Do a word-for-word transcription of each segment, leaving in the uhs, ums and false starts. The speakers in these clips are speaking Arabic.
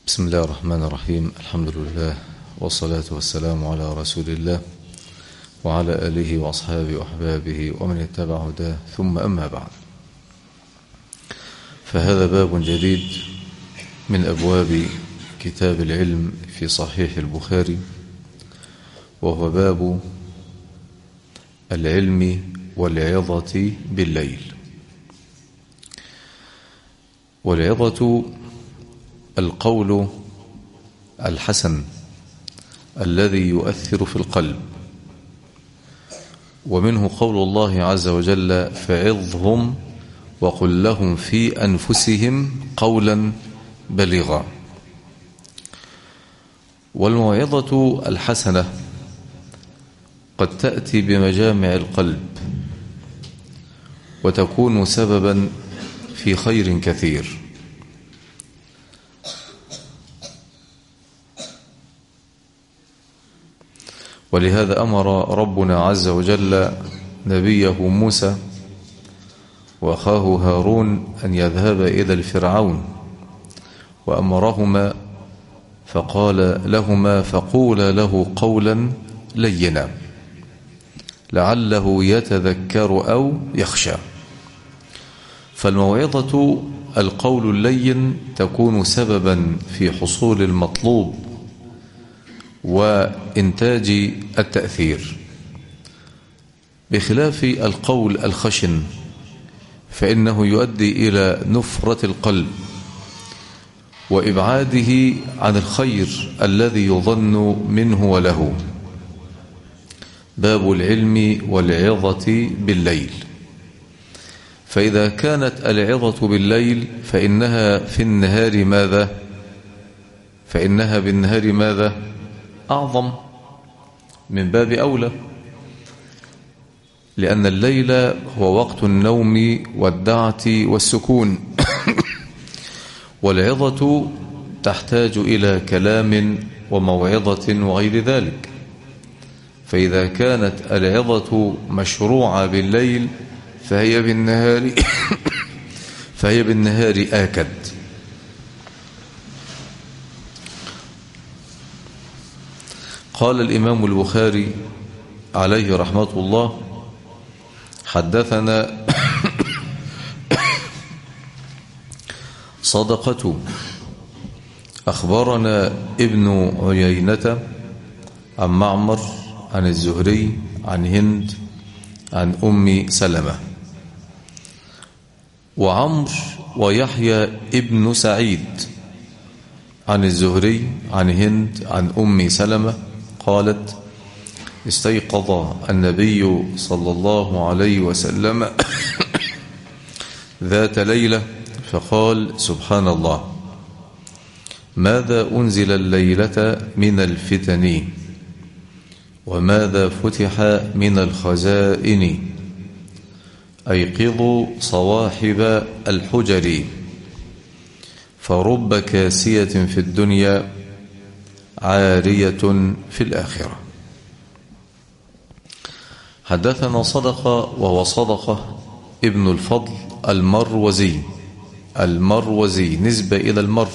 بسم الله الرحمن الرحيم. الحمد لله والصلاة والسلام على رسول الله وعلى آله وأصحابه وأحبابه ومن اتبع هداه، ثم أما بعد، فهذا باب جديد من أبواب كتاب العلم في صحيح البخاري، وهو باب العلم والعظة بالليل. والعظة القول الحسن الذي يؤثر في القلب، ومنه قول الله عز وجل: فعظهم وقل لهم في أنفسهم قولا بليغا. والموعظة الحسنة قد تأتي بمجامع القلب وتكون سببا في خير كثير. ولهذا أمر ربنا عز وجل نبيه موسى وأخاه هارون أن يذهبا إلى الفرعون، وأمرهما فقال لهما: فقولا له قولا لينا لعله يتذكر أو يخشى. فالموعظة القول اللين تكون سببا في حصول المطلوب وإنتاج التأثير، بخلاف القول الخشن فإنه يؤدي إلى نفرة القلب وإبعاده عن الخير الذي يظن منه وله. باب العلم والعظة بالليل. فإذا كانت العظة بالليل فإنها في النهار ماذا؟ فإنها بالنهار ماذا؟ أعظم، من باب أولى، لأن الليل هو وقت النوم والدعة والسكون، والعظة تحتاج إلى كلام وموعظة وغير ذلك. فإذا كانت العظة مشروعة بالليل فهي بالنهار فهي بالنهار آكد. قال الإمام البخاري عليه رحمة الله: حدثنا صدقة أخبرنا ابن عيينة عن معمر عن الزهري عن هند عن أم سلمة. وعمر ويحيى ابن سعيد عن الزهري عن هند عن أم سلمة قالت: استيقظ النبي صلى الله عليه وسلم ذات ليلة فقال: سبحان الله، ماذا أنزل الليلة من الفتن، وماذا فتح من الخزائن، أيقظوا صواحب الحجر، فرب كاسية في الدنيا عارية في الآخرة. حدثنا صدقة، وهو صدقة ابن الفضل المروزي المروزي نسبة إلى المر،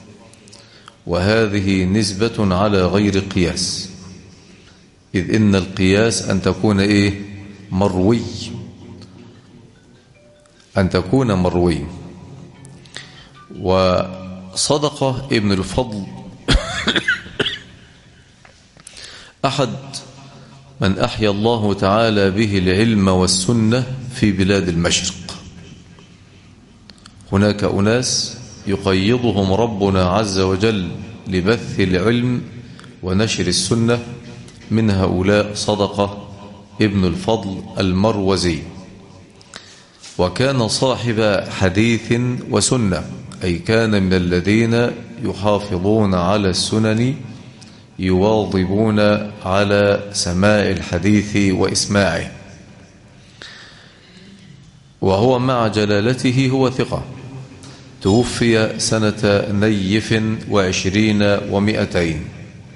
وهذه نسبة على غير قياس، إذ إن القياس أن تكون إيه؟ مروي، أن تكون مروي. وصدقة ابن الفضل أحد من أحيا الله تعالى به العلم والسنة في بلاد المشرق. هناك أناس يقيضهم ربنا عز وجل لبث العلم ونشر السنة، من هؤلاء صدقة ابن الفضل المروزي. وكان صاحب حديث وسنة، أي كان من الذين يحافظون على السنن، يواظبون على سماع الحديث وإسماعه. وهو مع جلالته هو ثقة، توفي سنة نيف وعشرين ومئتين،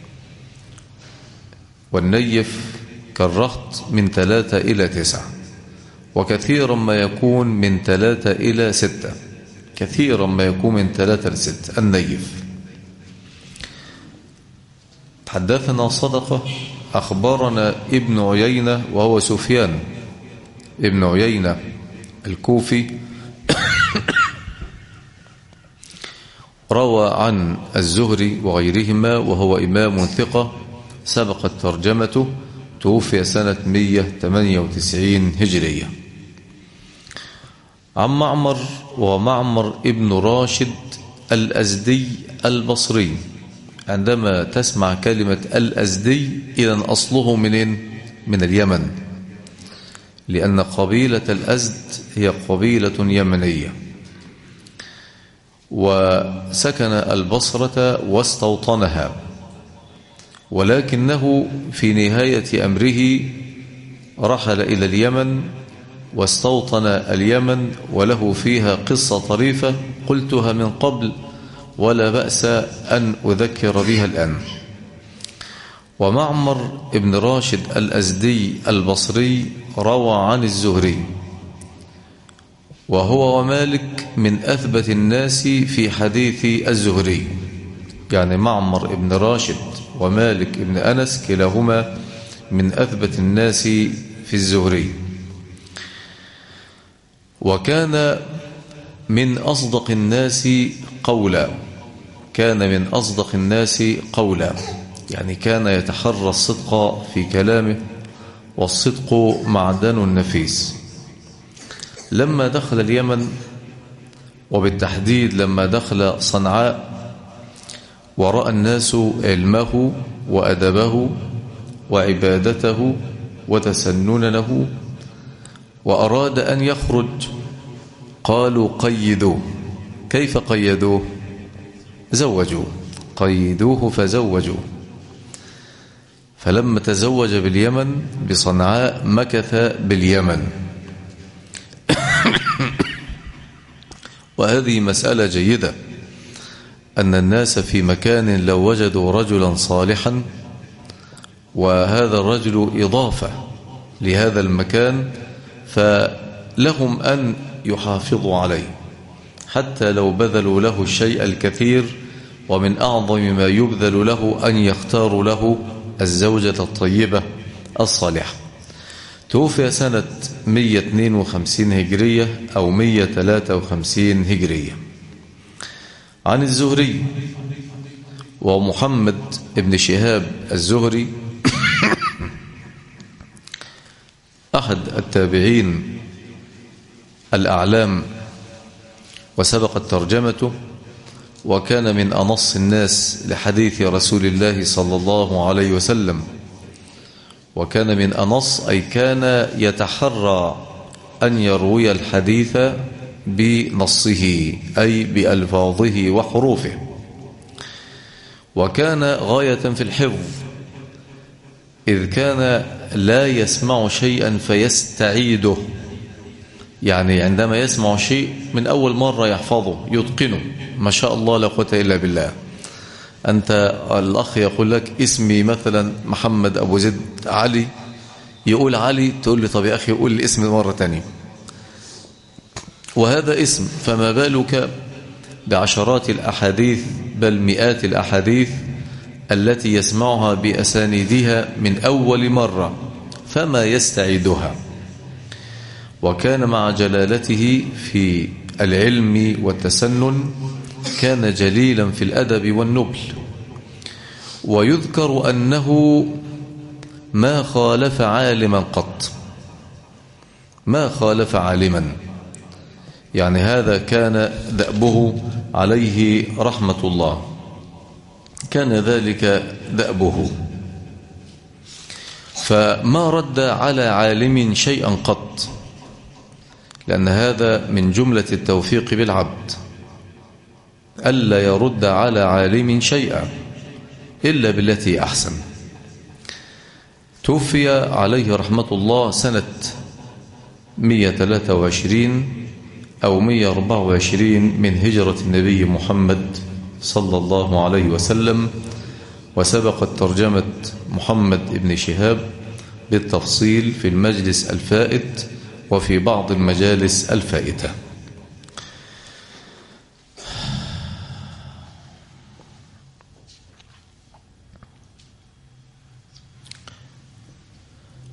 والنيف كالرهط من ثلاثة إلى تسعة، وكثيرا ما يكون من ثلاثة إلى ستة، كثيرا ما يكون من ثلاثة لستة النيف. حدثنا صدقة أخبرنا ابن عيينة وهو سفيان ابن عيينة الكوفي روى عن الزهري وغيرهما وهو إمام ثقة سبقت ترجمته، توفي سنة مئة وثمانية وتسعين هجرية. عن معمر ومعمر ابن راشد الأزدي البصري. عندما تسمع كلمة الأزدي إذن أصله منين؟ من اليمن، لأن قبيلة الأزد هي قبيلة يمنية، وسكن البصرة واستوطنها، ولكنه في نهاية أمره رحل إلى اليمن واستوطن اليمن، وله فيها قصة طريفة قلتها من قبل ولا بأس أن أذكر بها الآن. ومعمر ابن راشد الأزدي البصري روى عن الزهري، وهو ومالك من أثبت الناس في حديث الزهري، يعني معمر ابن راشد ومالك ابن أنس كلاهما من أثبت الناس في الزهري. وكان من أصدق الناس قولا كان من أصدق الناس قولا يعني كان يتحرى الصدق في كلامه، والصدق معدن نفيس. لما دخل اليمن، وبالتحديد لما دخل صنعاء، ورأى الناس علمه وأدبه وعبادته وتسننه، وأراد أن يخرج، قالوا قيدوه. كيف قيدوه؟ زوجوه، قيدوه فزوجوه. فلما تزوج باليمن بصنعاء مكث باليمن. وهذه مسألة جيدة، أن الناس في مكان لو وجدوا رجلا صالحا وهذا الرجل إضافة لهذا المكان فلهم أن يحافظوا عليه، حتى لو بذلوا له الشيء الكثير، ومن أعظم ما يبذل له أن يختاروا له الزوجة الطيبة الصالحة. توفي سنة مئة واثنين وخمسين هجرية أو مئة وثلاثة وخمسين هجرية. عن الزهري ومحمد ابن شهاب الزهري أحد التابعين الأعلام وسبقت ترجمته، وكان من أنص الناس لحديث رسول الله صلى الله عليه وسلم. وكان من أنص أي كان يتحرى أن يروي الحديث بنصه أي بألفاظه وحروفه، وكان غاية في الحفظ، إذ كان لا يسمع شيئا فيستعيده، يعني عندما يسمع شيء من أول مرة يحفظه يتقنه، ما شاء الله لا قوة إلا بالله. أنت الأخ يقول لك اسمي مثلا محمد أبو زيد علي، يقول علي، تقول لي طب يا أخي يقول لي اسمي مرة تانية، وهذا اسم، فما بالك بعشرات الأحاديث بل مئات الأحاديث التي يسمعها بأسانيدها من أول مرة فما يستعيدها. وكان مع جلالته في العلم والتسنن كان جليلا في الأدب والنبل، ويذكر أنه ما خالف عالما قط، ما خالف عالما، يعني هذا كان دأبه عليه رحمة الله، كان ذلك دأبه، فما رد على عالم شيئا قط، لأن هذا من جملة التوفيق بالعبد، ألا يرد على عالم شيئا إلا بالتي أحسن. توفي عليه رحمة الله سنة مئة وثلاثة وعشرين أو مئة وأربعة وعشرين من هجرة النبي محمد صلى الله عليه وسلم، وسبقت ترجمة محمد بن شهاب بالتفصيل في المجلس الفائت وفي بعض المجالس الفائتة.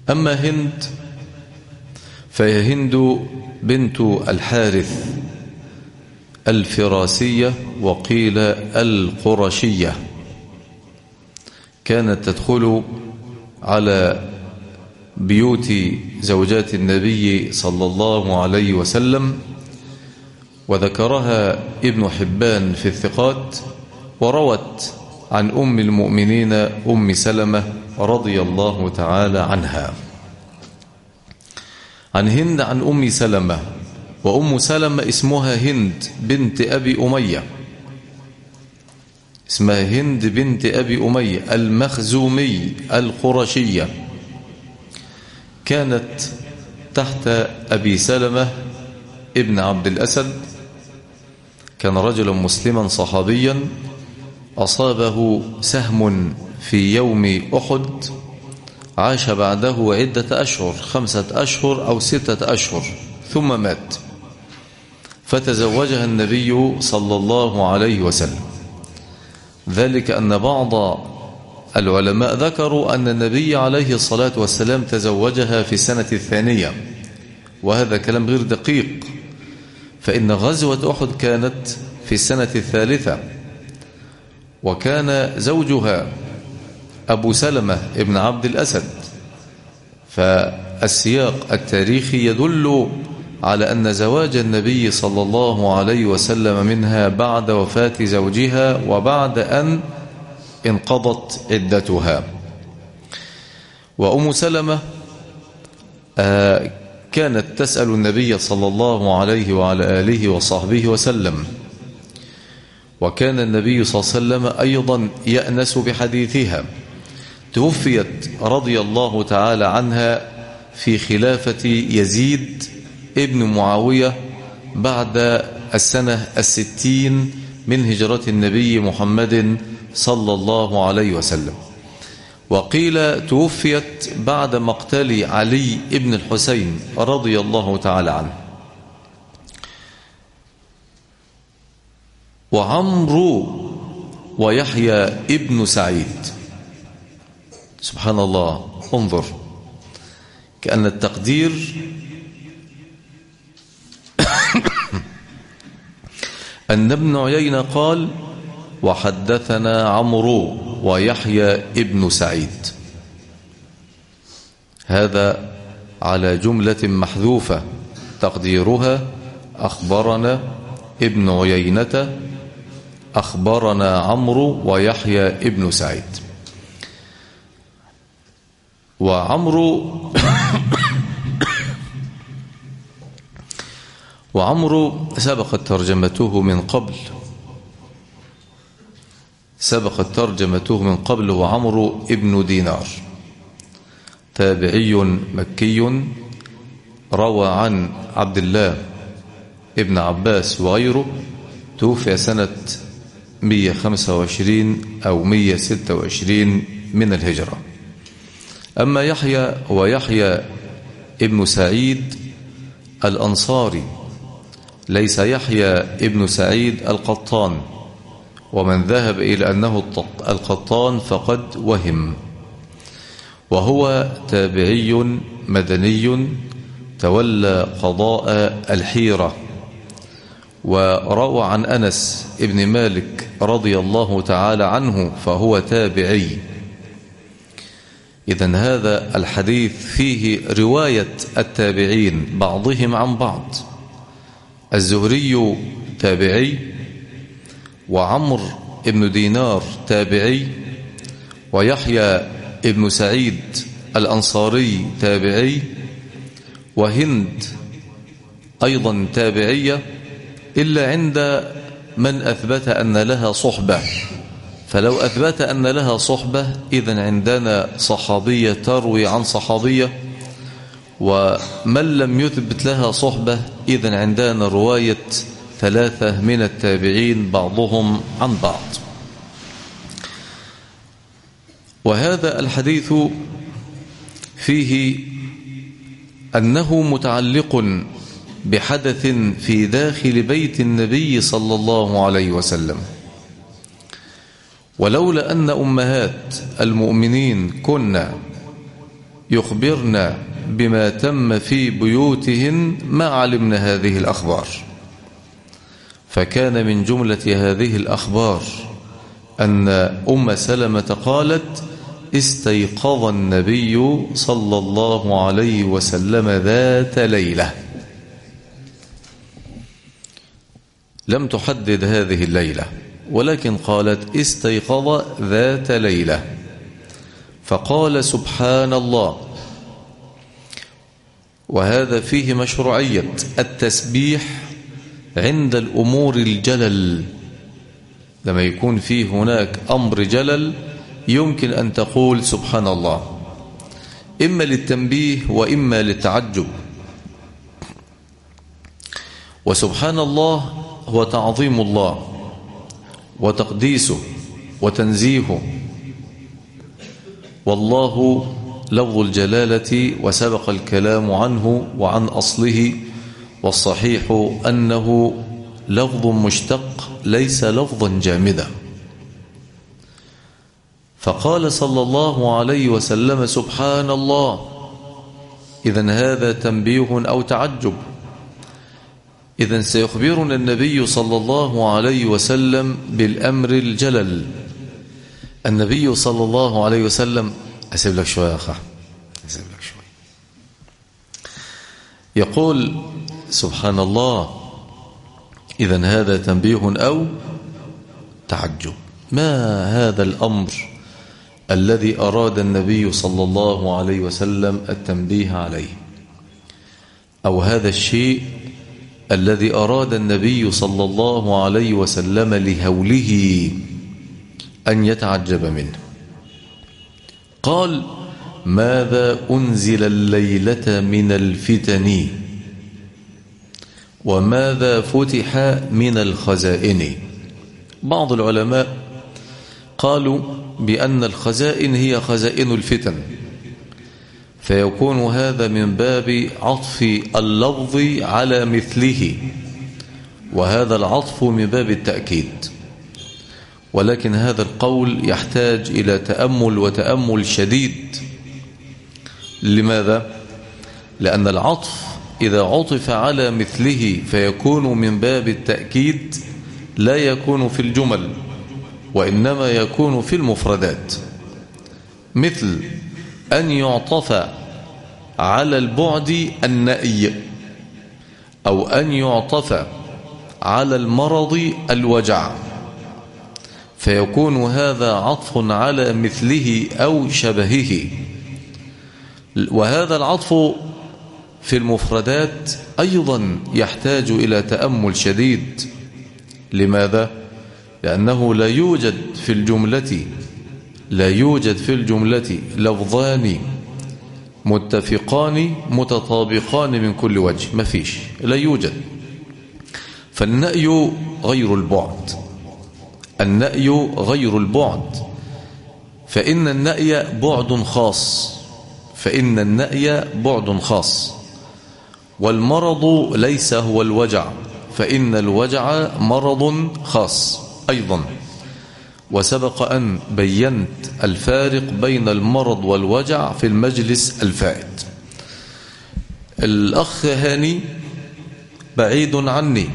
أما هند فهي هند بنت الحارث الفراسية وقيل القرشية، كانت تدخل على بيوت زوجات النبي صلى الله عليه وسلم، وذكرها ابن حبان في الثقات، وروت عن أم المؤمنين أم سلمة رضي الله تعالى عنها. عن هند عن أم سلمة، وأم سلمة اسمها هند بنت أبي أمية، اسمها هند بنت أبي أمية المخزومي القرشية، كانت تحت أبي سلمة ابن عبد الأسد، كان رجلا مسلما صحابيا أصابه سهم في يوم أحد، عاش بعده عدة أشهر، خمسة أشهر أو ستة أشهر، ثم مات، فتزوجها النبي صلى الله عليه وسلم. ذلك أن بعض العلماء ذكروا أن النبي عليه الصلاة والسلام تزوجها في السنة الثانية، وهذا كلام غير دقيق، فإن غزوة أحد كانت في السنة الثالثة، وكان زوجها أبو سلمة ابن عبد الأسد، فالسياق التاريخي يدل على أن زواج النبي صلى الله عليه وسلم منها بعد وفاة زوجها وبعد أن انقضت عدتها. وأم سلمة كانت تسأل النبي صلى الله عليه وعلى آله وصحبه وسلم، وكان النبي صلى الله عليه وسلم أيضا يأنس بحديثها. توفيت رضي الله تعالى عنها في خلافة يزيد ابن معاوية بعد السنة الستين من هجرة النبي محمد صلى الله عليه وسلم، وقيل توفيت بعد مقتل علي ابن الحسين رضي الله تعالى عنه. وعمرو ويحيى ابن سعيد، سبحان الله، انظر، كأن التقدير أن ابن عيينة قال وحدثنا عمرو ويحيى ابن سعيد، هذا على جملة محذوفة تقديرها أخبرنا ابن عيينة أخبرنا عمرو ويحيى ابن سعيد. وعمرو وعمرو سبقت ترجمته من قبل سبقت ترجمته من قبل وعمرو ابن دينار، تابعي مكي، روى عن عبد الله ابن عباس وغيره، توفي سنة مئة وخمسة وعشرين أو مئة وستة وعشرين من الهجرة. أما يحيى ويحيى ابن سعيد الأنصاري، ليس يحيى ابن سعيد القطان، ومن ذهب إلى أنه القطان فقد وهم، وهو تابعي مدني تولى قضاء الحيرة، وروى عن أنس ابن مالك رضي الله تعالى عنه، فهو تابعي. إذن هذا الحديث فيه رواية التابعين بعضهم عن بعض. الزهري تابعي، وعمر ابن دينار تابعي، ويحيى ابن سعيد الأنصاري تابعي، وهند أيضا تابعية، إلا عند من أثبت أن لها صحبة. فلو أثبت أن لها صحبة إذن عندنا صحابية تروي عن صحابية، ومن لم يثبت لها صحبة إذن عندنا رواية ثلاثة من التابعين بعضهم عن بعض. وهذا الحديث فيه أنه متعلق بحدث في داخل بيت النبي صلى الله عليه وسلم، ولولا أن أمهات المؤمنين كنا يخبرنا بما تم في بيوتهن ما علمنا هذه الأخبار. فكان من جملة هذه الأخبار أن أم سلمة قالت: استيقظ النبي صلى الله عليه وسلم ذات ليلة. لم تحدد هذه الليلة، ولكن قالت: استيقظ ذات ليلة فقال: سبحان الله. وهذا فيه مشروعية التسبيح عند الأمور الجلل. لما يكون فيه هناك أمر جلل يمكن أن تقول سبحان الله، إما للتنبيه وإما للتعجب. وسبحان الله هو تعظيم الله وتقديسه وتنزيهه، والله لفظ الجلالة وسبق الكلام عنه وعن أصله، والصحيح أنه لفظ مشتق ليس لفظا جامدا. فقال صلى الله عليه وسلم: سبحان الله. إذن هذا تنبيه أو تعجب. إذن سيخبرنا النبي صلى الله عليه وسلم بالأمر الجلل. النبي صلى الله عليه وسلم، أسيب لك شوية يا أخي، أسيب لك شوية. يقول: سبحان الله. إذن هذا تنبيه أو تعجب. ما هذا الأمر الذي أراد النبي صلى الله عليه وسلم التنبيه عليه، أو هذا الشيء الذي أراد النبي صلى الله عليه وسلم لهوله أن يتعجب منه؟ قال: ماذا أنزل الليلة من الفتن وماذا فتح من الخزائن. بعض العلماء قالوا بأن الخزائن هي خزائن الفتن، فيكون هذا من باب عطف اللفظ على مثله، وهذا العطف من باب التأكيد. ولكن هذا القول يحتاج إلى تأمل وتأمل شديد. لماذا؟ لأن العطف إذا عطف على مثله فيكون من باب التأكيد، لا يكون في الجمل وإنما يكون في المفردات، مثل أن يعطف على البعد النأي، أو أن يعطف على المرض الوجع، فيكون هذا عطف على مثله أو شبهه. وهذا العطف في المفردات أيضا يحتاج إلى تأمل شديد. لماذا؟ لأنه لا يوجد في الجملة لا يوجد في الجملة لفظان متفقان متطابقان من كل وجه، ما فيش، لا يوجد. فالنأي غير البعد، النأي غير البعد، فإن النأي بعد خاص، فإن النأي بعد خاص. والمرض ليس هو الوجع، فإن الوجع مرض خاص أيضا. وسبق أن بينت الفارق بين المرض والوجع في المجلس الفائت. الأخ هاني بعيد عني،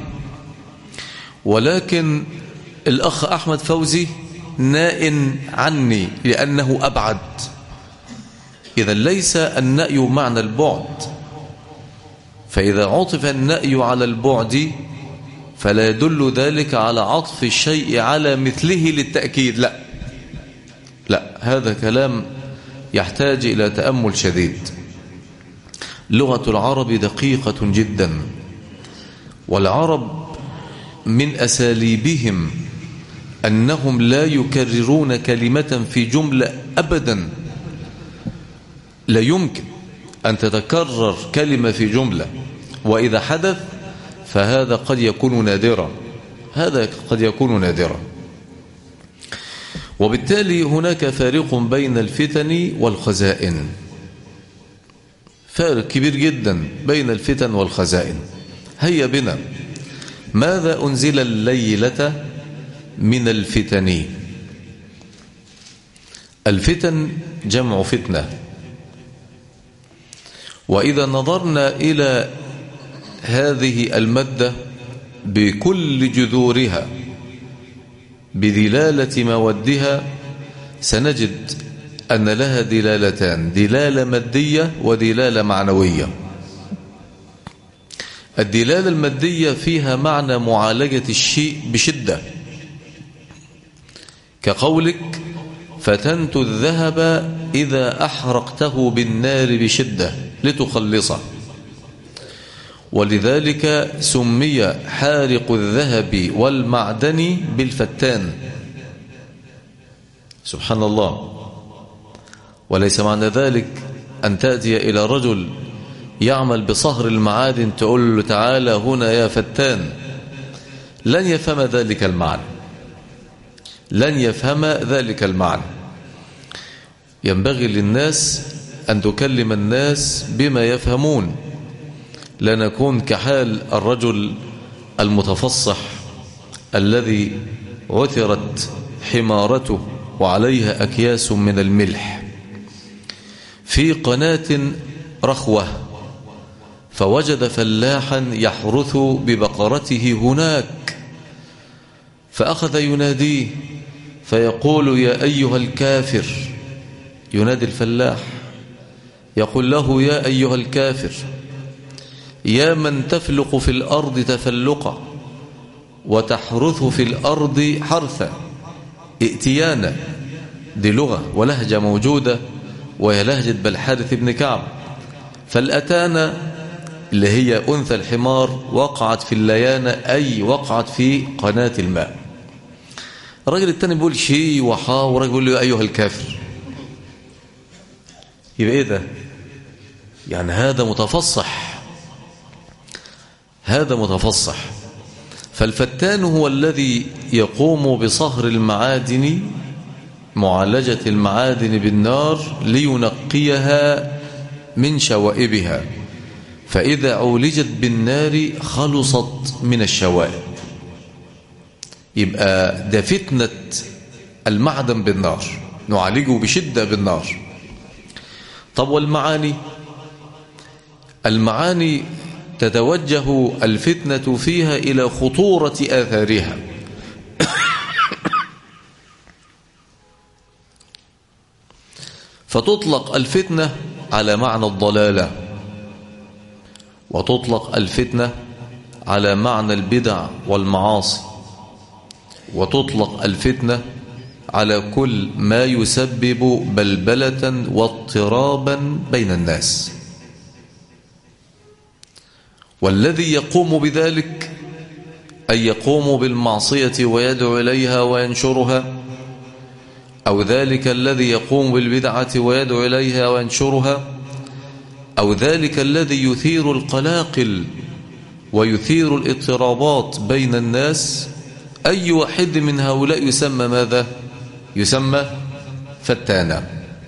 ولكن الأخ أحمد فوزي نائن عني لأنه أبعد. إذا ليس النأي معنى البعد، فإذا عطف النأي على البعد فلا يدل ذلك على عطف الشيء على مثله للتأكيد، لا لا، هذا كلام يحتاج إلى تأمل شديد. لغة العرب دقيقة جدا، والعرب من أساليبهم أنهم لا يكررون كلمة في جملة أبدا. لا يمكن أن تتكرر كلمة في جملة، وإذا حدث فهذا قد يكون نادرا، هذا قد يكون نادرا. وبالتالي هناك فارق بين الفتن والخزائن، فارق كبير جدا بين الفتن والخزائن. هيا بنا، ماذا أنزل الليلة من الفتن؟ الفتن جمع فتنة، وإذا نظرنا إلى هذه المادة بكل جذورها بدلالة مودها سنجد أن لها دلالتان: دلالة مادية ودلالة معنوية. الدلالة المادية فيها معنى معالجة الشيء بشدة، كقولك فتنت الذهب إذا أحرقته بالنار بشدة لتخلصه، ولذلك سمي حارق الذهب والمعدن بالفتان. سبحان الله. وليس معنى ذلك أن تأتي إلى رجل يعمل بصهر المعادن تقول له تعالى هنا يا فتان، لن يفهم ذلك المعنى، لن يفهم ذلك المعنى. ينبغي للناس أن تكلم الناس بما يفهمون، لا نكون كحال الرجل المتفصح الذي عثرت حمارته وعليها أكياس من الملح في قناة رخوة، فوجد فلاحا يحرث ببقرته هناك، فأخذ يناديه فيقول يا أيها الكافر، ينادي الفلاح يقول له يا أيها الكافر، يا من تفلق في الأرض تفلقا وتحرث في الأرض حرثا، ائتيانا. دي لغة ولهجة موجودة، وهي لهجة بالحارث بن كعب. فالأتانا اللي هي أنثى الحمار وقعت في الليانة، أي وقعت في قناة الماء. الراجل التاني بيقول شي وحا، والراجل بيقول له يا أيها الكافر. يبقى إيه ده؟ يعني هذا متفصح، هذا متفصح. فالفتان هو الذي يقوم بصهر المعادن، معالجة المعادن بالنار لينقيها من شوائبها، فإذا عولجت بالنار خلصت من الشوائب. يبقى ده فتنة المعدن بالنار، نعالجه بشدة بالنار. طب والمعاني؟ المعاني تتوجه الفتنة فيها إلى خطورة آثارها. فتطلق الفتنة على معنى الضلالة، وتطلق الفتنة على معنى البدع والمعاصي، وتطلق الفتنة على كل ما يسبب بلبلة واضطرابا بين الناس. والذي يقوم بذلك أن يقوم بالمعصية ويدعو إليها وينشرها، أو ذلك الذي يقوم بالبدعة ويدعو إليها وينشرها، أو ذلك الذي يثير القلاقل ويثير الاضطرابات بين الناس. أي واحد من هؤلاء يسمى ماذا؟ يسمى فتانا.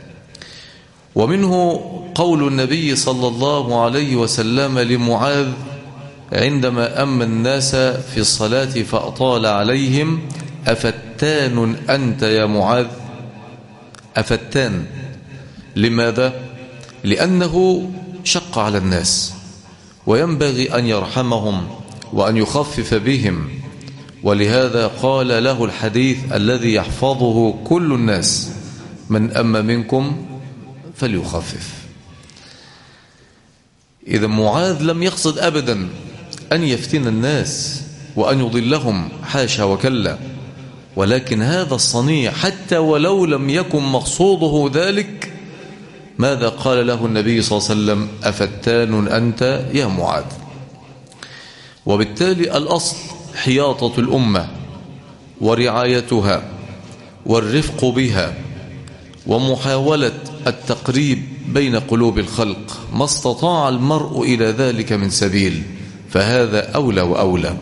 ومنه قول النبي صلى الله عليه وسلم لمعاذ عندما أما الناس في الصلاة فأطال عليهم: أفتان أنت يا معاذ؟ أفتان. لماذا؟ لأنه شق على الناس، وينبغي أن يرحمهم وأن يخفف بهم، ولهذا قال له الحديث الذي يحفظه كل الناس: من أما منكم فليخفف. إذا معاذ لم يقصد أبدا أن يفتن الناس وأن يضلهم، حاشا وكلا، ولكن هذا الصنيع حتى ولو لم يكن مقصوده ذلك، ماذا قال له النبي صلى الله عليه وسلم؟ أفتان أنت يا معاذ. وبالتالي الأصل حياطة الأمة ورعايتها والرفق بها ومحاولة التقريب بين قلوب الخلق، ما استطاع المرء إلى ذلك من سبيل، فهذا أولى وأولى.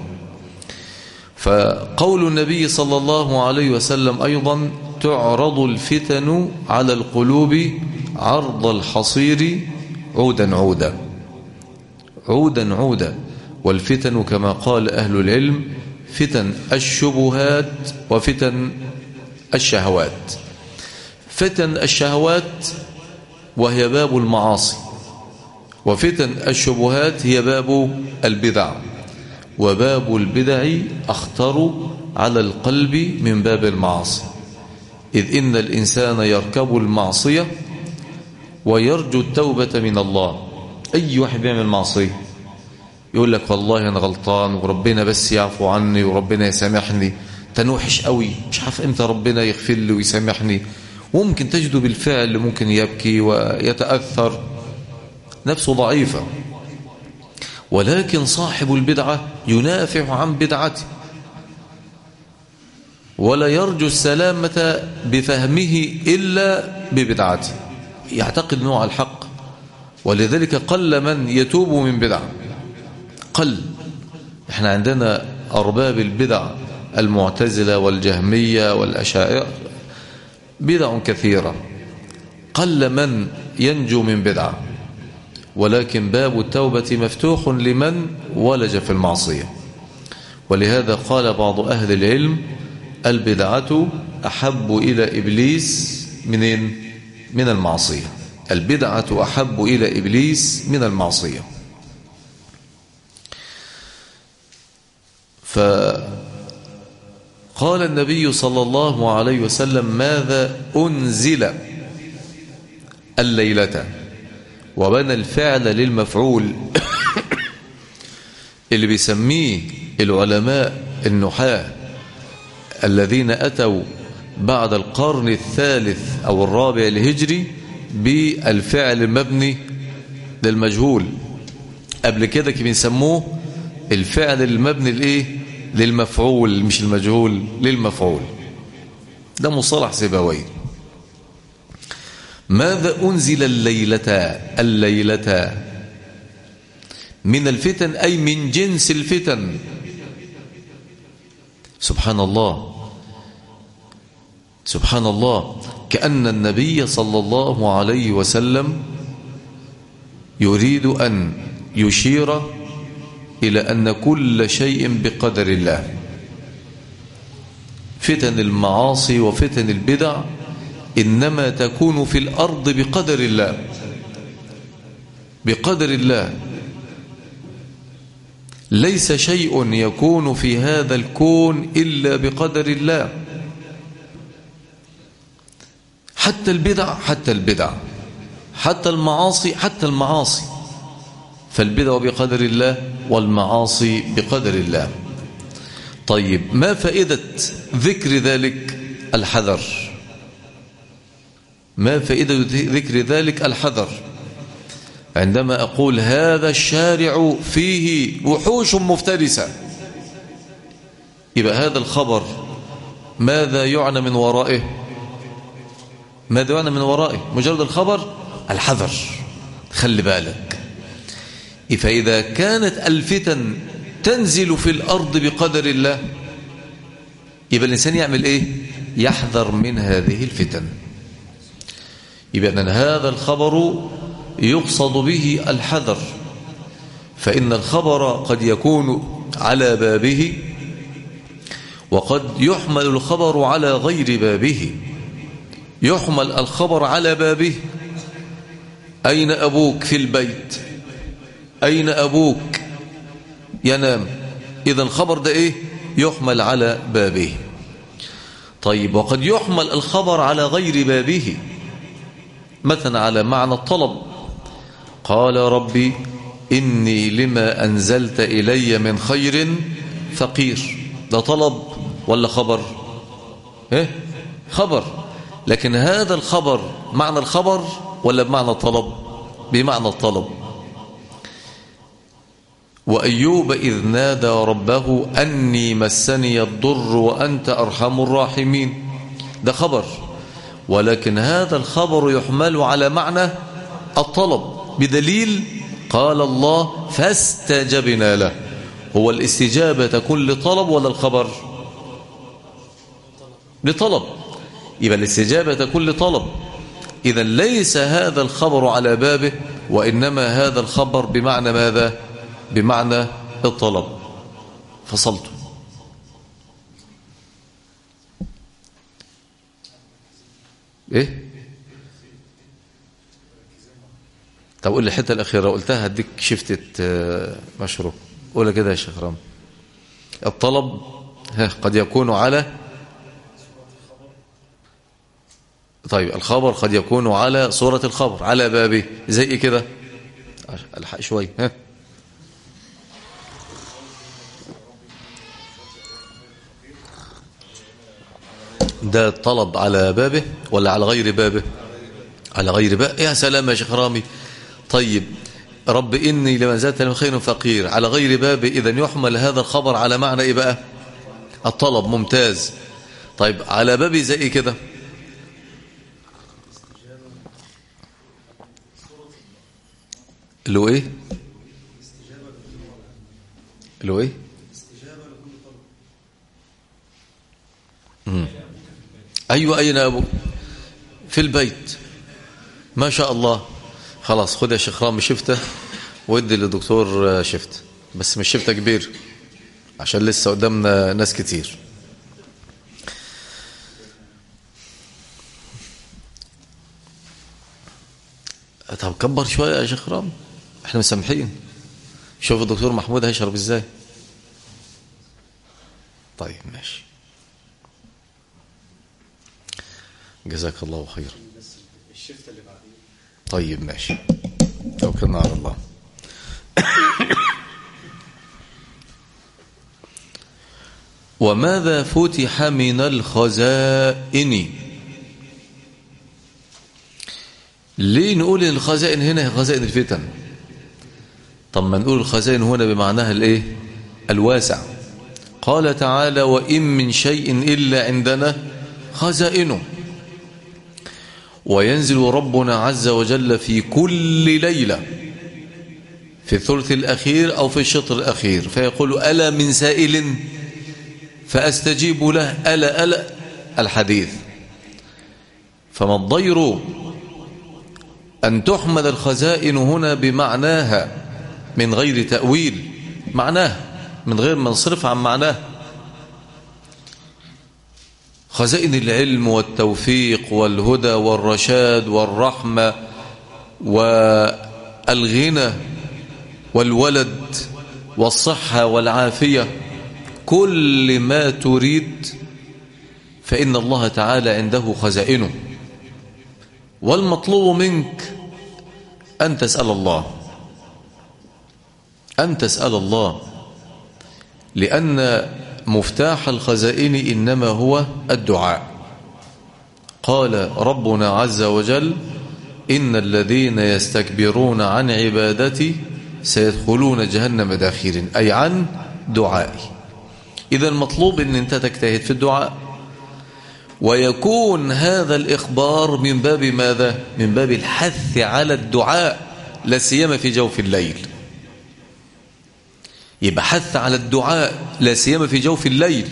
فقول النبي صلى الله عليه وسلم أيضا: تعرض الفتن على القلوب عرض الحصير عودا عودا، عودا عودا. والفتن كما قال أهل العلم: فتن الشبهات وفتن الشهوات. فتن الشهوات وهي باب المعاصي، وفتن الشبهات هي باب البدع، وباب البدع أخطر على القلب من باب المعاصي، إذ إن الإنسان يركب المعصية ويرجو التوبة من الله. أي واحد بيعمل معصية يقول لك والله أنا غلطان وربنا بس يعفو عني وربنا يسامحني، تنوحش قوي مش عارف إمتى ربنا يغفر لي ويسامحني. وممكن تجده بالفعل ممكن يبكي ويتأثر، نفسه ضعيفة. ولكن صاحب البدعة ينافع عن بدعته ولا يرجو السلامة بفهمه إلا ببدعته، يعتقد نوع الحق. ولذلك قل من يتوب من بدعة، قل. احنا عندنا أرباب البدع المعتزلة والجهمية والأشاعرة بدع كثيرة، قل من ينجو من بدعة، ولكن باب التوبة مفتوح لمن ولج في المعصية. ولهذا قال بعض أهل العلم البدعة أحب إلى إبليس منين؟ من المعصية. البدعة أحب إلى إبليس من المعصية. فقال النبي صلى الله عليه وسلم ماذا أنزل الليلة، وبنى الفعل للمفعول اللي بيسميه العلماء النحاة الذين أتوا بعد القرن الثالث أو الرابع الهجري بالفعل المبني للمجهول. قبل كده كي بنسموه الفعل المبني لإيه؟ للمفعول، مش المجهول، للمفعول. ده مصطلح سيبويه. ماذا أنزل الليلة؟ الليلة من الفتن أي من جنس الفتن. سبحان الله سبحان الله، كأن النبي صلى الله عليه وسلم يريد أن يشير إلى أن كل شيء بقدر الله. فتن المعاصي وفتن البدع إنما تكون في الأرض بقدر الله، بقدر الله. ليس شيء يكون في هذا الكون إلا بقدر الله. حتى البدع حتى البدع حتى المعاصي حتى المعاصي، فالبدع بقدر الله والمعاصي بقدر الله. طيب، ما فائدة ذكر ذلك؟ الحذر. ما فائدة ذكر ذلك؟ الحذر. عندما أقول هذا الشارع فيه وحوش مفترسة، يبقى هذا الخبر ماذا يعنى من ورائه؟ ماذا يعنى من ورائه؟ مجرد الخبر؟ الحذر، خلي بالك. فإذا كانت الفتن تنزل في الأرض بقدر الله، يبقى الإنسان يعمل إيه؟ يحذر من هذه الفتن. يبقى أن هذا الخبر يقصد به الحذر، فإن الخبر قد يكون على بابه وقد يحمل الخبر على غير بابه. يحمل الخبر على بابه: أين أبوك؟ في البيت. أين أبوك؟ ينام. إذا الخبر ده إيه؟ يحمل على بابه. طيب، وقد يحمل الخبر على غير بابه، مثلا على معنى الطلب: قال ربي إني لما أنزلت إلي من خير فقير. ده طلب ولا خبر؟ إيه؟ خبر. لكن هذا الخبر معنى الخبر ولا بمعنى الطلب؟ بمعنى الطلب. وأيوب إذ نادى ربه أني مسني الضر وأنت أرحم الراحمين. ده خبر، ولكن هذا الخبر يحمل على معنى الطلب، بدليل قال الله فاستجبنا له. هو الاستجابة تكون لطلب ولا الخبر؟ لطلب. يبقى الاستجابة تكون لطلب. إذا ليس هذا الخبر على بابه، وإنما هذا الخبر بمعنى ماذا؟ بمعنى الطلب. فصلته. إيه؟ طب قول لي الحته الاخيره قلتها هديك شفتة مشروع. قولها كده يا شيخ رامي. الطلب ها قد يكون على، طيب الخبر قد يكون على صورة الخبر على بابه، زي كده الحق شوي. ها ده الطلب على بابه ولا على غير بابه؟ على غير بابه. يا سلام يا شيخ رامي. طيب رب إني لما زادت من خير فقير على غير بابه، إذن يحمل هذا الخبر على معنى إيه بقى؟ الطلب. ممتاز. طيب على بابي زي كده اللي هو ايه؟ اللي هو ايه؟ امم ايوه اين ابو؟ في البيت. ما شاء الله. خلاص خد يا شيخ رامي شفته ودي للدكتور شفت، بس مش شفته كبير عشان لسه قدامنا ناس كتير. طب كبر شويه يا شيخ رامي، احنا مسامحين. شوف الدكتور محمود هيشرب ازاي. طيب ماشي، جزاك الله خيرا. طيب ماشي، توكلنا على الله. وماذا فتح من الخزائن؟ ليه نقول ان الخزائن هنا هي خزائن الفتن؟ طب ما نقول الخزائن هنا بمعناها الايه؟ الواسع. قال تعالى وإن من شيء إلا عندنا خزائنه. وينزل ربنا عز وجل في كل ليلة في الثلث الأخير أو في الشطر الأخير فيقول ألا من سائل فأستجيب له، ألا ألا الحديث. فما الضير أن تحمل الخزائن هنا بمعناها من غير تأويل، معناه من غير ما نصرف عن معناه. خزائن العلم والتوفيق والهدى والرشاد والرحمة والغنى والولد والصحة والعافية، كل ما تريد فإن الله تعالى عنده خزائنه. والمطلوب منك أن تسأل الله، أن تسأل الله، لأن مفتاح الخزائن إنما هو الدعاء. قال ربنا عز وجل إن الذين يستكبرون عن عبادتي سيدخلون جهنم داخرين، أي عن دعائي. إذا المطلوب أن أنت تجتهد في الدعاء، ويكون هذا الإخبار من باب ماذا؟ من باب الحث على الدعاء، لا سيما في جوف الليل. يبقى حث على الدعاء لا سيما في جوف الليل.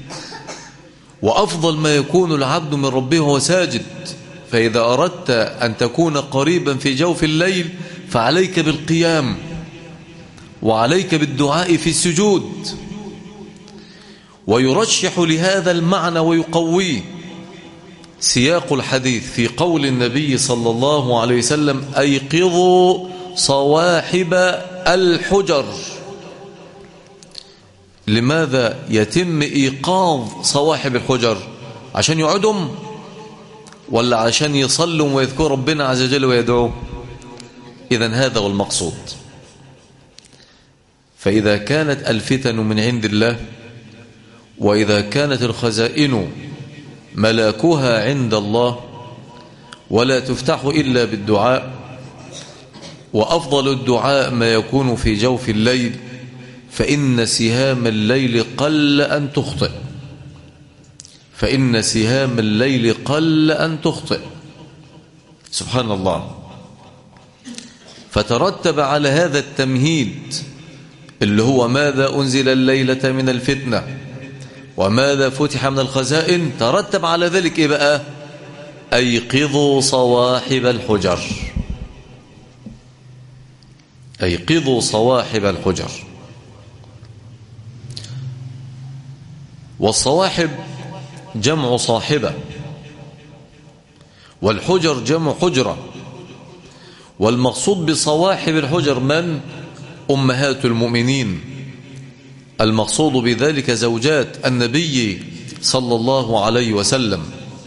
وأفضل ما يكون العبد من ربه وهو ساجد. فإذا أردت أن تكون قريبا في جوف الليل فعليك بالقيام وعليك بالدعاء في السجود. ويرشح لهذا المعنى ويقويه سياق الحديث في قول النبي صلى الله عليه وسلم أيقظوا صواحب الحجر. لماذا يتم إيقاظ صواحب الحجر؟ عشان يقعدهم ولا عشان يصلوا ويذكروا ربنا عز وجل ويدعوا؟ إذن هذا هو المقصود. فإذا كانت الفتن من عند الله، وإذا كانت الخزائن ملاكها عند الله ولا تفتح إلا بالدعاء، وأفضل الدعاء ما يكون في جوف الليل، فإن سهام الليل قل أن تخطئ، فإن سهام الليل قل أن تخطئ. سبحان الله. فترتب على هذا التمهيد اللي هو ماذا أنزل الليلة من الفتنة وماذا فتح من الخزائن، ترتب على ذلك إيه بقى؟ أيقظوا صواحب الحجر، أيقظوا صواحب الحجر. والصواحب جمع صاحبة، والحجر جمع حجرة. والمقصود بصواحب الحجر من؟ أمهات المؤمنين. المقصود بذلك زوجات النبي صلى الله عليه وسلم.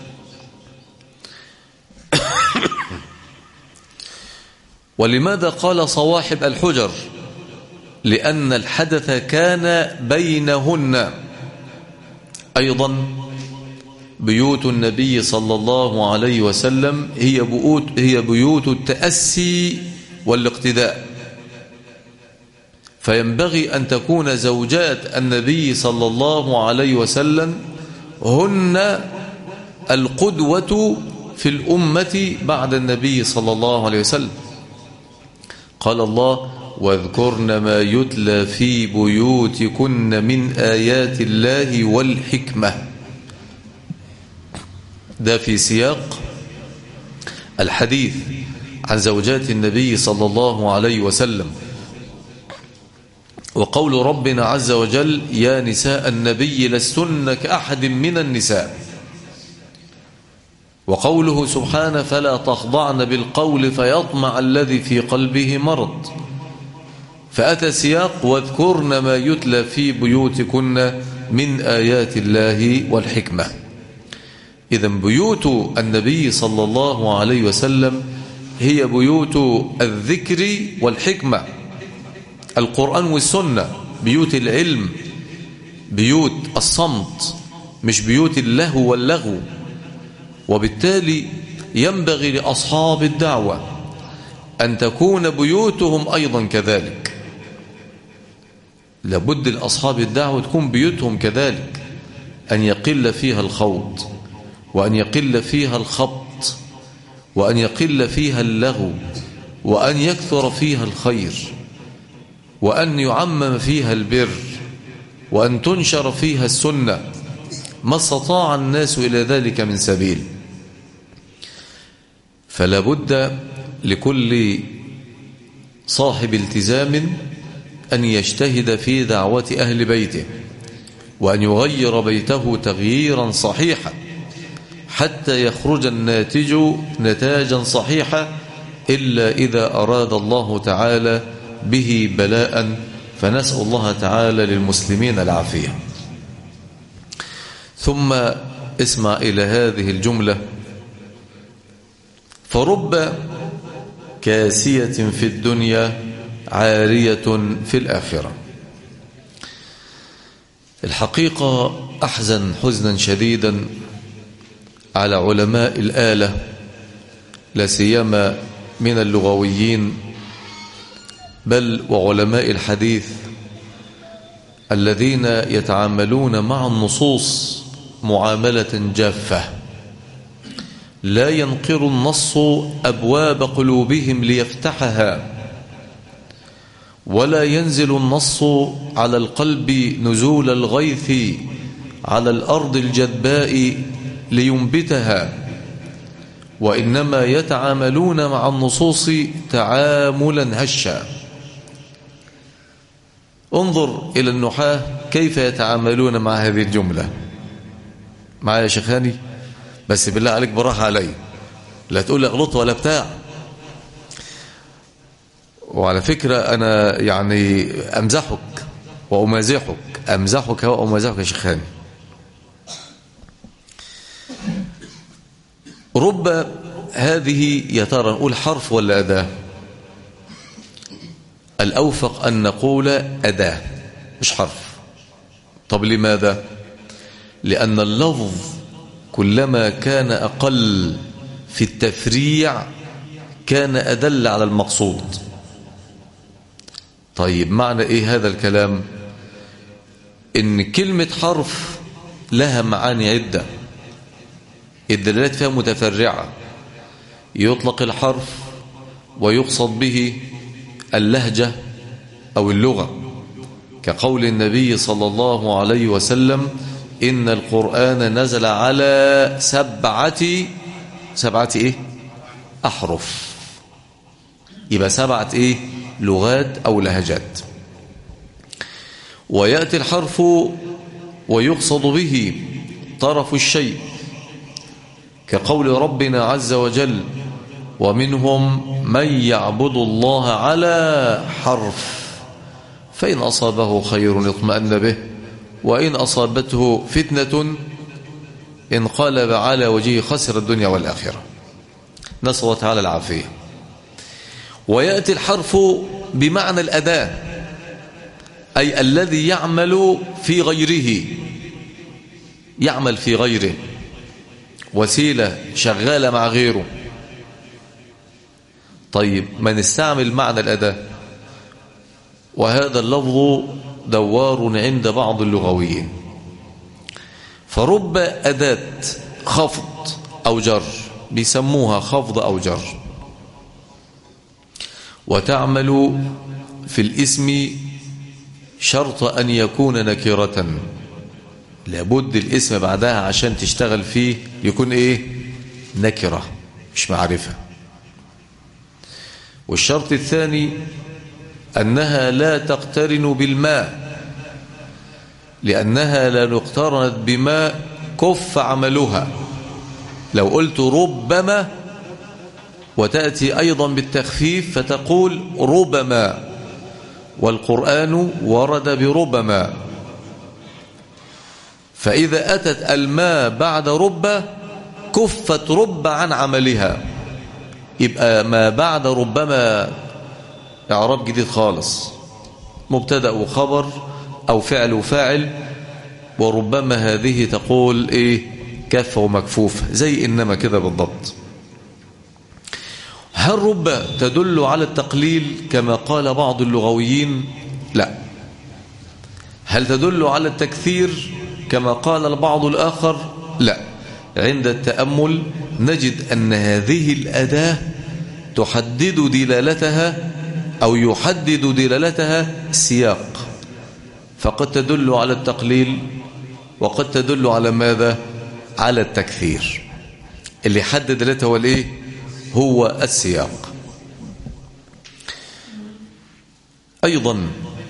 ولماذا قال صواحب الحجر؟ لأن الحدث كان بينهن. أيضا بيوت النبي صلى الله عليه وسلم هي بيوت, هي بيوت التأسي والاقتداء، فينبغي أن تكون زوجات النبي صلى الله عليه وسلم هن القدوة في الأمة بعد النبي صلى الله عليه وسلم. قال الله: واذكرن ما يتلى في بيوتكن من آيات الله والحكمة. ده في سياق الحديث عن زوجات النبي صلى الله عليه وسلم. وقول ربنا عز وجل: يا نساء النبي لستن كأحد من النساء. وقوله سبحانه: فلا تخضعن بالقول فيطمع الذي في قلبه مرض. فأتى سياق: واذكرن ما يتلى في بيوتكن من آيات الله والحكمة. إذن بيوت النبي صلى الله عليه وسلم هي بيوت الذكر والحكمة، القرآن والسنة، بيوت العلم، بيوت الصمت، مش بيوت اللهو واللغو. وبالتالي ينبغي لأصحاب الدعوة أن تكون بيوتهم أيضا كذلك. لابد لأصحاب الدعوة تكون بيوتهم كذلك، أن يقل فيها الخوض، وأن يقل فيها الخبط، وأن يقل فيها اللغو، وأن يكثر فيها الخير، وأن يعمم فيها البر، وأن تنشر فيها السنة، ما استطاع الناس إلى ذلك من سبيل. فلا بد لكل صاحب التزام أن يجتهد في دعوة أهل بيته، وأن يغير بيته تغييرا صحيحا حتى يخرج الناتج نتاجا صحيحا، إلا إذا أراد الله تعالى به بلاء، فنسأل الله تعالى للمسلمين العافية. ثم اسمع إلى هذه الجملة: فرب كاسية في الدنيا عارية في الآخرة. الحقيقة أحزن حزنا شديدا على علماء الآلة، لا سيما من اللغويين، بل وعلماء الحديث، الذين يتعاملون مع النصوص معاملة جافة، لا ينقر النص أبواب قلوبهم ليفتحها، ولا ينزل النص على القلب نزول الغيث على الأرض الجدباء لينبتها، وإنما يتعاملون مع النصوص تعاملا هشا. انظر إلى النحاة كيف يتعاملون مع هذه الجملة. معايا يا شيخاني؟ بس بالله عليك براحة علي، لا تقول لي اغلط ولا بتاع. وعلى فكرة أنا يعني أمزحك وأمازحك، أمزحك وأمازحك يا شيخاني. رب هذه يا ترى نقول حرف ولا أداة؟ الأوفق أن نقول أداة مش حرف. طب لماذا؟ لأن اللفظ كلما كان أقل في التفريع كان أدل على المقصود. طيب معنى إيه هذا الكلام؟ إن كلمة حرف لها معاني عدة، الدلالات فيها متفرعة. يطلق الحرف ويقصد به اللهجة أو اللغة، كقول النبي صلى الله عليه وسلم: إن القرآن نزل على سبعة سبعة إيه؟ أحرف. يبقى سبعة إيه؟ لغات أو لهجات. ويأتي الحرف ويقصد به طرف الشيء، كقول ربنا عز وجل: ومنهم من يعبد الله على حرف، فإن أصابه خير اطمأن به، وإن أصابته فتنة انقلب على وجهه خسر الدنيا والآخرة. نسأل الله تعالى العافية. ويأتي الحرف بمعنى الأداة، أي الذي يعمل في غيره، يعمل في غيره، وسيلة شغالة مع غيره. طيب من استعمل معنى الأداة، وهذا اللفظ دوار عند بعض اللغويين، فرب أداة خفض أو جر، بيسموها خفض أو جر، وتعمل في الاسم شرط أن يكون نكرة، لابد الاسم بعدها عشان تشتغل فيه يكون ايه؟ نكرة مش معرفة. والشرط الثاني أنها لا تقترن بالماء، لأنها لا اقترنت بماء كف عملها. لو قلت ربما وتأتي أيضا بالتخفيف فتقول ربما، والقرآن ورد بربما، فإذا أتت الماء بعد رب كفت رب عن عملها، يبقى ما بعد ربما إعراب جديد خالص، مبتدأ وخبر أو فعل وفاعل. وربما هذه تقول إيه؟ كف ومكفوف، زي إنما كده بالضبط. هل رب تدل على التقليل كما قال بعض اللغويين؟ لا. هل تدل على التكثير كما قال البعض الآخر؟ لا. عند التأمل نجد أن هذه الأداة تحدد دلالتها أو يحدد دلالتها سياق، فقد تدل على التقليل وقد تدل على ماذا؟ على التكثير. اللي يحدد دلالتها هو الايه؟ هو السياق. أيضا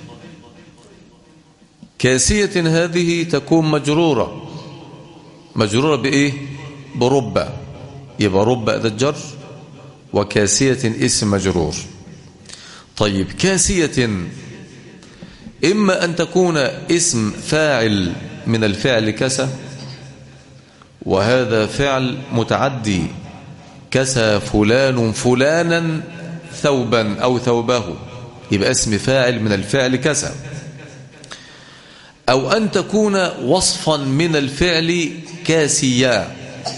كاسية هذه تكون مجرورة، مجرورة بإيه؟ برب، يبقى رب أداة جر، وكاسية اسم مجرور. طيب كاسية إما أن تكون اسم فاعل من الفعل كسى، وهذا فعل متعدي، كسى فلان فلانا ثوبا أو ثوبه، يبقى اسم فاعل من الفعل كسى. أو أن تكون وصفا من الفعل كاسيا،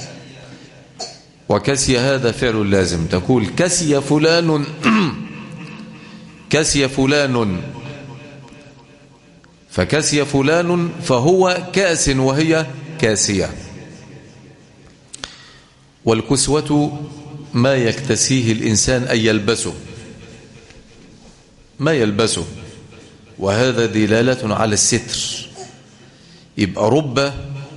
وكسي هذا فعل لازم، تقول كسي فلان كسي فلان، فكسي فلان فهو كاس وهي كاسية. والكسوة ما يكتسيه الإنسان أن يلبسه، ما يلبسه، وهذا دلالة على الستر. يبقى رب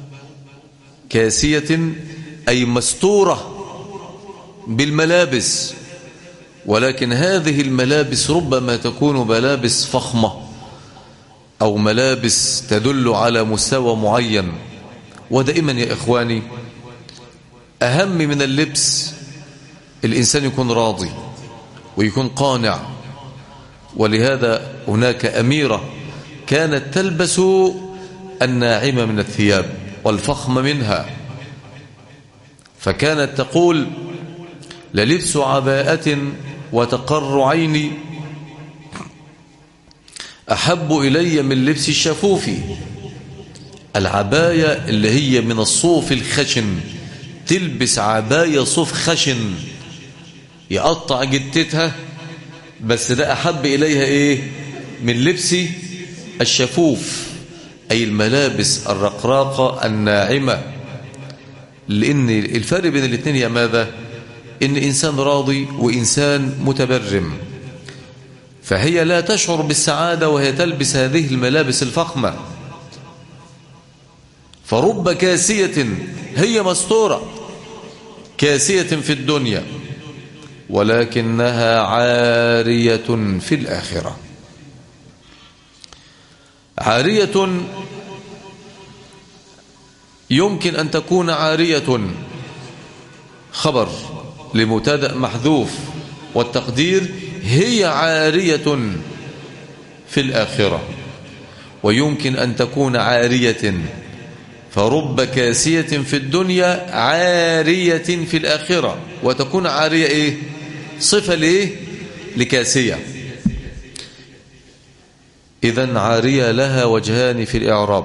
كاسية أي مستورة بالملابس، ولكن هذه الملابس ربما تكون ملابس فخمة أو ملابس تدل على مستوى معين. ودائما يا إخواني أهم من اللبس الإنسان يكون راضي ويكون قانع. ولهذا هناك أميرة كانت تلبس الناعمة من الثياب والفخم منها، فكانت تقول للبس عباءة وتقر عيني أحب إلي من لبس الشفوف. العباية اللي هي من الصوف الخشن، تلبس عباية صوف خشن يقطع جتتها، بس ده أحب إليها إيه؟ من لبس الشفوف، أي الملابس الرقراقة الناعمة. لأن الفرق بين الاثنين هي ماذا؟ إن إنسان راضي وإنسان متبرم، فهي لا تشعر بالسعادة وهي تلبس هذه الملابس الفخمة. فرب كاسية هي مستورة، كاسية في الدنيا ولكنها عارية في الآخرة. عارية يمكن أن تكون عارية خبر لمبتدأ محذوف والتقدير هي عارية في الآخرة، ويمكن أن تكون عارية، فرب كاسية في الدنيا عارية في الآخرة، وتكون عارية إيه؟ صفة لإيه؟ لكاسية. إذن عارية لها وجهان في الإعراب،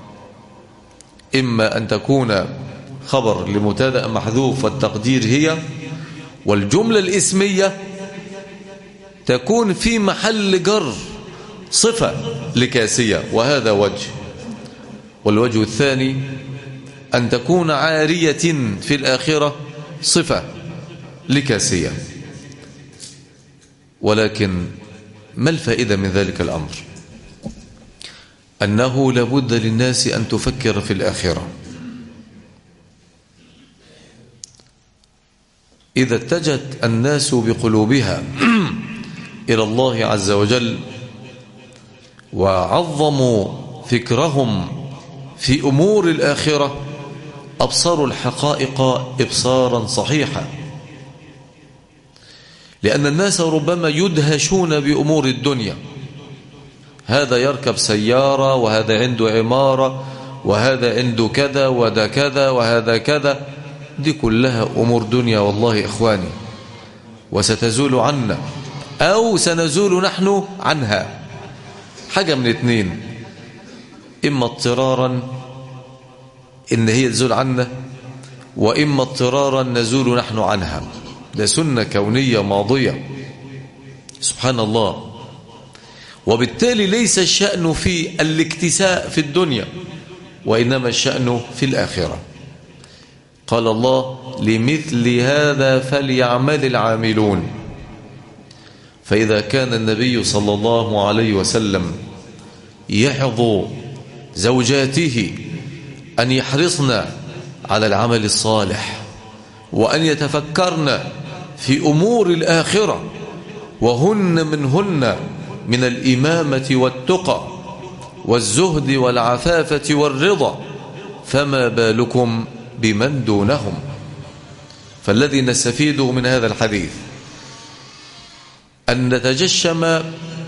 إما أن تكون خبر لمبتدأ محذوف والتقدير هي، والجملة الإسمية تكون في محل جر صفة لكاسية، وهذا وجه. والوجه الثاني أن تكون عارية في الآخرة صفة لكاسية. ولكن ما الفائدة من ذلك الأمر؟ أنه لابد للناس أن تفكر في الآخرة. إذا اتجهت الناس بقلوبها إلى الله عز وجل وعظموا فكرهم في أمور الآخرة، أبصروا الحقائق إبصارا صحيحا. لأن الناس ربما يدهشون بأمور الدنيا، هذا يركب سيارة، وهذا عنده عمارة، وهذا عنده كذا، وهذا كذا، وهذا كذا. دي كلها أمور دنيا والله إخواني، وستزول عنا أو سنزول نحن عنها. حاجة من اتنين، إما اضطرارا إن هي تزول عنا، وإما اضطرارا نزول نحن عنها. ده سنة كونية ماضية سبحان الله. وبالتالي ليس الشأن في الاكتساء في الدنيا، وإنما الشأن في الآخرة. قال الله: لمثل هذا فليعمل العاملون. فإذا كان النبي صلى الله عليه وسلم يحظ زوجاته أن يحرصن على العمل الصالح، وأن يتفكرن في أمور الآخرة، وهن منهن من الإمامة والتقى والزهد والعفافة والرضا، فما بالكم بمن دونهم؟ فالذي نستفيد من هذا الحديث أن نتجشم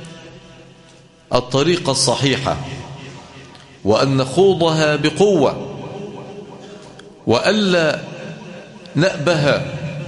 الطريقة الصحيحة، وأن نخوضها بقوة، وألا نأبه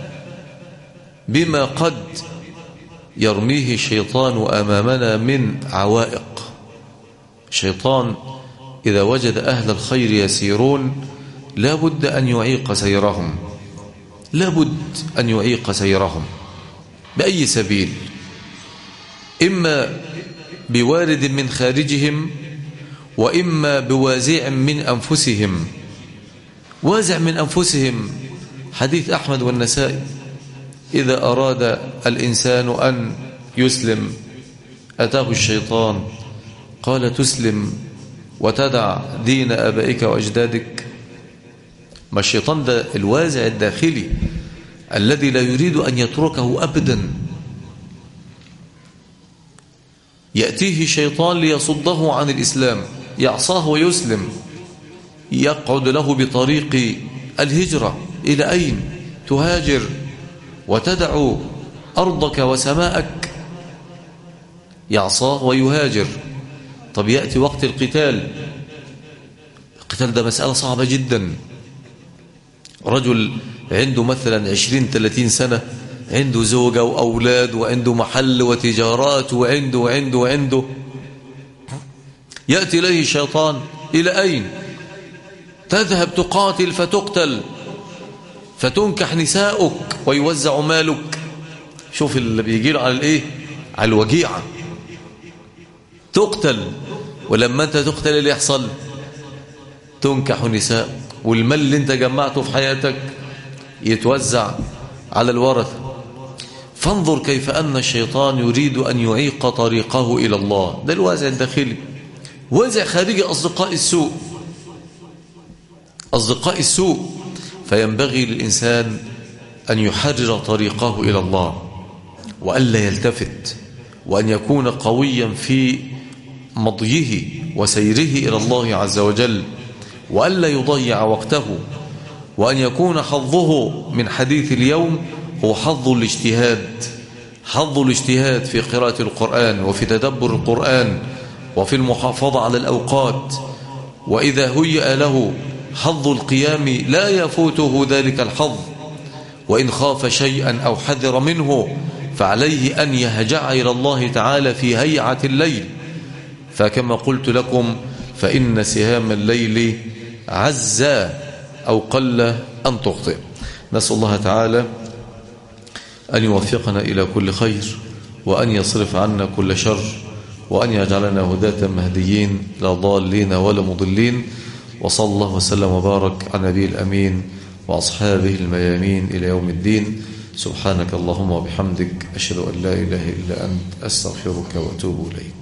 بما قد يرميه الشيطان أمامنا من عوائق. الشيطان إذا وجد أهل الخير يسيرون لا بد أن يعيق سيرهم، لا بد أن يعيق سيرهم بأي سبيل، إما بوارد من خارجهم، وإما بوازع من أنفسهم. وازع من أنفسهم، حديث أحمد والنسائي: إذا أراد الإنسان أن يسلم أتاه الشيطان قال: تسلم وتدع دين آبائك وأجدادك. ما الشيطان ده الوازع الداخلي الذي لا يريد أن يتركه أبدا. يأتيه الشيطان ليصده عن الإسلام، يعصاه ويسلم، يقعد له بطريق الهجرة. إلى أين تهاجر وتدع أرضك وسماءك؟ يعصاه ويهاجر. طب يأتي وقت القتال، القتال ده مسألة صعبة جدا. رجل عنده مثلا عشرين ثلاثين سنة، عنده زوجة وأولاد، وعنده محل وتجارات، وعنده وعنده وعنده يأتي إليه الشيطان: إلى أين تذهب تقاتل فتقتل فتنكح نساؤك ويوزع مالك؟ شوف اللي بيجي له على الإيه؟ على الوجيعة. تقتل، ولما أنت تقتل اللي يحصل؟ تنكح نساؤك، والمال اللي أنت جمعته في حياتك يتوزع على الورثة. فانظر كيف أن الشيطان يريد أن يعيق طريقه إلى الله. ده الوازع الداخلي. وازع خارجي: أصدقاء السوء، أصدقاء السوء. فينبغي للإنسان أن يحرر طريقه إلى الله، وألا يلتفت، وأن يكون قويا في مضيه وسيره إلى الله عز وجل، وألا يضيع وقته، وأن يكون حظه من حديث اليوم هو حظ الاجتهاد، حظ الاجتهاد في قراءة القرآن وفي تدبر القرآن وفي المحافظة على الأوقات. وإذا هيأ له حظ القيام لا يفوته ذلك الحظ، وإن خاف شيئا أو حذر منه فعليه أن يهجع إلى الله تعالى في هيعة الليل. فكما قلت لكم فإن سهام الليل عز أو قل أن تخطئ. نسأل الله تعالى أن يوفقنا إلى كل خير، وأن يصرف عنا كل شر، وأن يجعلنا هداة مهديين لا ضالين ولا مضلين. وصلى الله وسلم وبارك على نبي الأمين وأصحابه الميامين إلى يوم الدين. سبحانك اللهم وبحمدك أشهد أن لا إله إلا أنت أستغفرك وأتوب إليك.